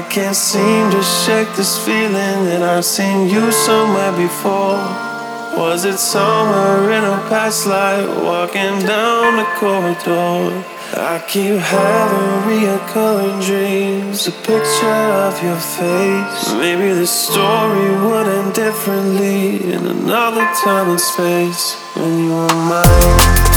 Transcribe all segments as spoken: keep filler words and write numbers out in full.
can't seem to shake this feeling that I've seen you somewhere before. Was it somewhere in a past life, walking down the corridor? I keep having reoccurring dreams, a picture of your face. Maybe the story would end differently in another time and space when you were mine.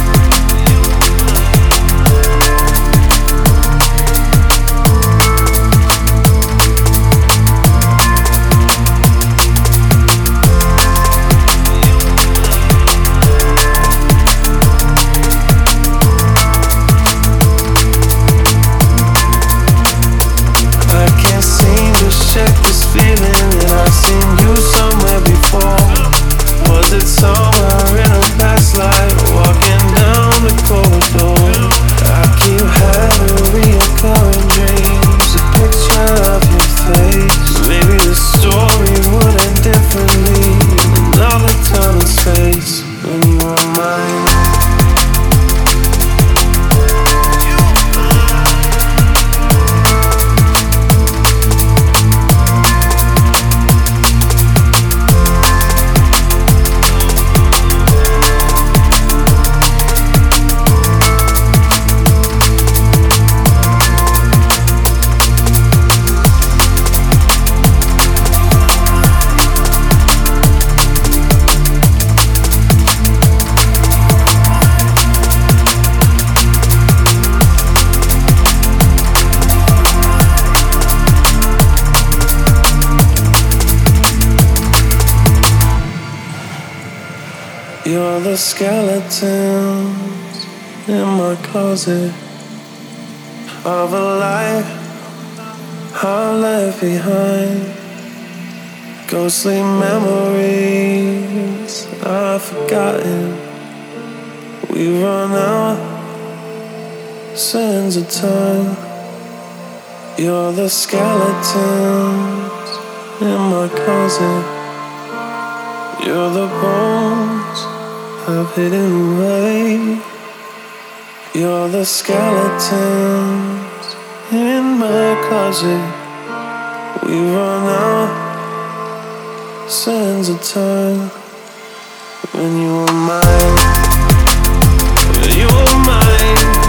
Check this feeling that I've seen you somewhere before. Was it somewhere in a past life, walking down the corridor? I keep having reoccurring dreams, a picture of your face. Maybe the story would end differently in another time and space when you were mine. You're the skeletons in my closet of a life I left behind. Ghostly memories I've forgotten. We run out sands of time. You're the skeletons in my closet. You're the bones I've hidden away. You're the skeletons in my closet. We run out sands of time when you were mine. You were mine.